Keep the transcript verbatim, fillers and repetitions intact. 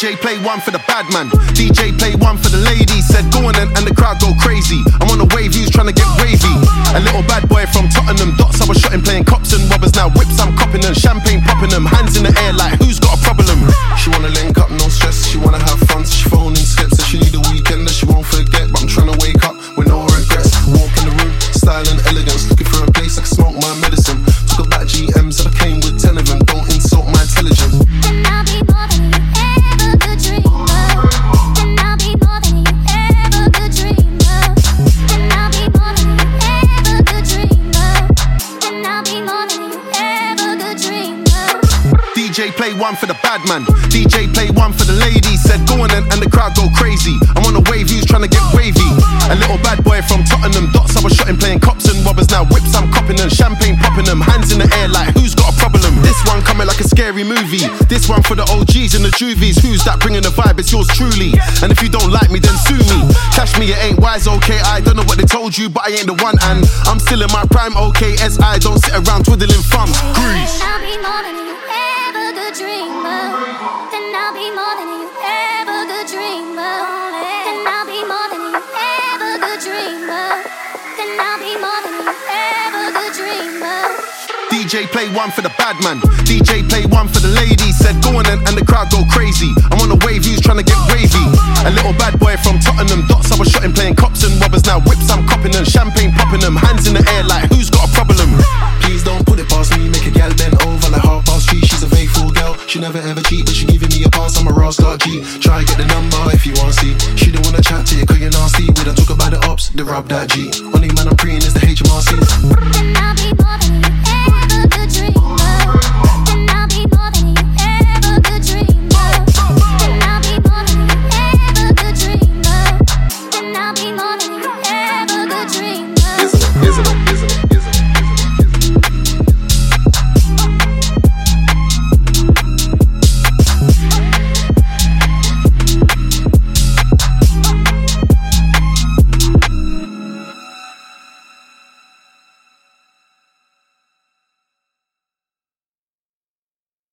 J play one for the bad man. D J play one for the ladies. Said go on and, and the crowd go crazy. I'm on the wave, who's trying to get wavy. A little bad boy from Tottenham. Dots I was shotting, playing cops and robbers. Now whips I'm copping them, champagne popping them. Hands in the air like who's got a problem. She wanna link up, no stress. She wanna have fun, so she phoning slips. So she need a weekend that she won't forget. But I'm trying to wake up with no regrets. Walk in the room, style and elegance. Looking for a place I can smoke my medicine. Talk about G Ms that I came with ten of them. Don't insult my intelligence. Then I'll be more than you ever could dream of. Then I'll be more than you ever could dream of. Then I'll be more than you ever could dream of. Then I'll be more than you ever could dream of. D J play one for the bad man. D J play one for the ladies. Said go on and, and the crowd go crazy. I'm on the wave, who's trying to get wavy. A little bad boy from Tottenham. Dots I was shotting, playing cops and robbers. Now whips I'm copping them, champagne popping them. Hands in the air like who's got a problem. This one coming like a scary movie. This one for the O Gs and the juvies. Who's that bringing the vibe? It's yours truly. And if you don't like me, then sue me. Cash me, it ain't wise, okay. I don't know what they told you, but I ain't the one. And I'm still in my prime, okay. S I don't sit around twiddling thumbs. Grease. Then I'll be more than you ever could dream of. Then I'll be more than you ever could dream of. Then I'll be more than you ever could dream of. Then I'll be more than you ever could dream of. D J play one for the bad man. D J play one for the ladies. Said go on and, and the crowd go crazy. I'm on the wave, who's trying to get wavy. A little bad boy from Tottenham. Dots I was shotting, playing cops and robbers. Now whips I'm copping them, champagne popping them. Hands in the air like who's got a problem. Please don't put it past me. Make a gal bend over like half past three. She's a faithful girl. She never ever cheat, but she giving me a pass. I'm a rascal G. Try get the number if you want to see. She don't wanna chat to you cause you're nasty. We don't talk about the ops, they rub that G. Only man I'm preying is the H M R C. Then I'll be